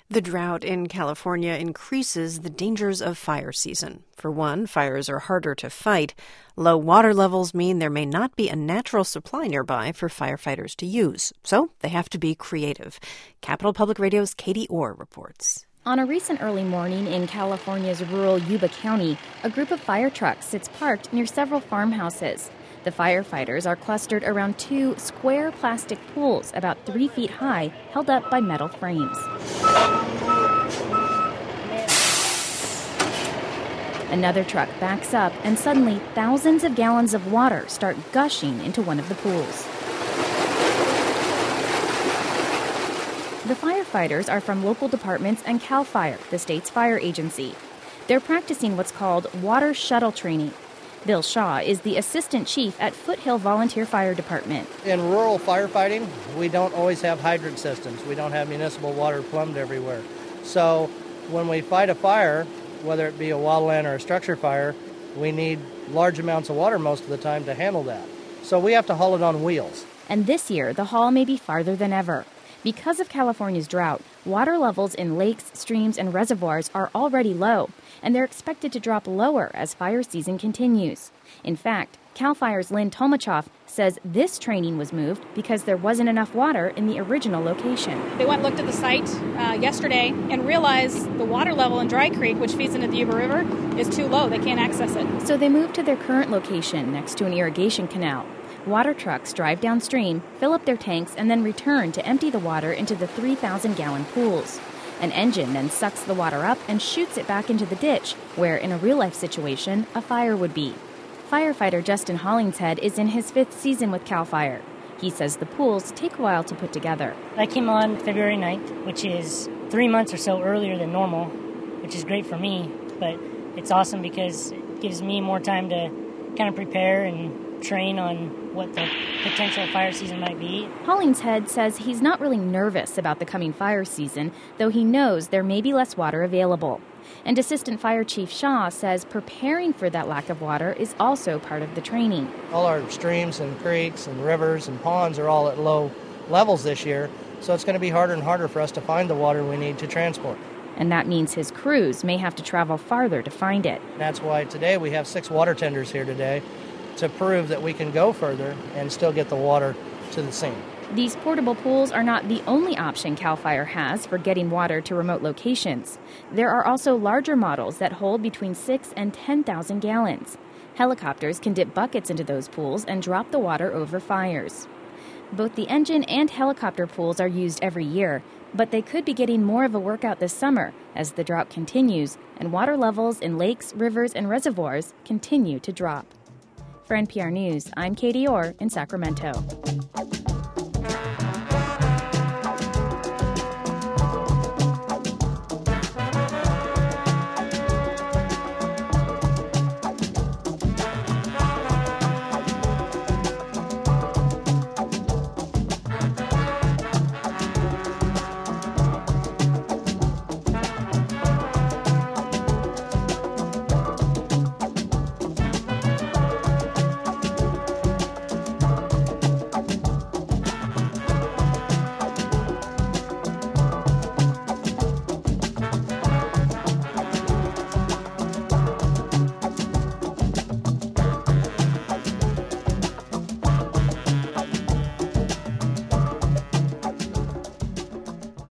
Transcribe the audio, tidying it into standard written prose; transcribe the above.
The drought in California increases the dangers of fire season. For one, fires are harder to fight. Low water levels mean there may not be a natural supply nearby for firefighters to use, so they have to be creative. Capital Public Radio's Katie Orr reports. On a recent early morning in California's rural Yuba County, a group of fire trucks sits parked near several farmhouses. The firefighters are clustered around two square plastic pools about 3 feet high, held up by metal frames. Another truck backs up, and suddenly thousands of gallons of water start gushing into one of the pools. The firefighters are from local departments and CAL FIRE, the state's fire agency. They're practicing what's called water shuttle training. Bill Shaw is the assistant chief at Foothill Volunteer Fire Department. In rural firefighting, we don't always have hydrant systems. We don't have municipal water plumbed everywhere. So when we fight a fire, whether it be a wildland or a structure fire, we need large amounts of water most of the time to handle that. So we have to haul it on wheels. And this year, the haul may be farther than ever. Because of California's drought, water levels in lakes, streams, and reservoirs are already low, and they're expected to drop lower as fire season continues. In fact, CAL FIRE's Lynn Tomachoff says this training was moved because there wasn't enough water in the original location. They went and looked at the site yesterday and realized the water level in Dry Creek, which feeds into the Yuba River, is too low. They can't access it. So they moved to their current location next to an irrigation canal. Water trucks drive downstream, fill up their tanks, and then return to empty the water into the 3,000-gallon pools. An engine then sucks the water up and shoots it back into the ditch, where, in a real-life situation, a fire would be. Firefighter Justin Hollingshead is in his 5th season with CAL FIRE. He says the pools take a while to put together. I came on February 9th, which is 3 months or so earlier than normal, which is great for me, but it's awesome because it gives me more time to kind of prepare and train on what the potential fire season might be. Hollingshead says he's not really nervous about the coming fire season, though he knows there may be less water available. And Assistant Fire Chief Shaw says preparing for that lack of water is also part of the training. All our streams and creeks and rivers and ponds are all at low levels this year, so it's going to be harder and harder for us to find the water we need to transport. And that means his crews may have to travel farther to find it. That's why today we have 6 water tenders here today to prove that we can go further and still get the water to the scene. These portable pools are not the only option CAL FIRE has for getting water to remote locations. There are also larger models that hold between 6,000 and 10,000 gallons. Helicopters can dip buckets into those pools and drop the water over fires. Both the engine and helicopter pools are used every year, but they could be getting more of a workout this summer as the drought continues and water levels in lakes, rivers, and reservoirs continue to drop. For NPR News, I'm Katie Orr in Sacramento.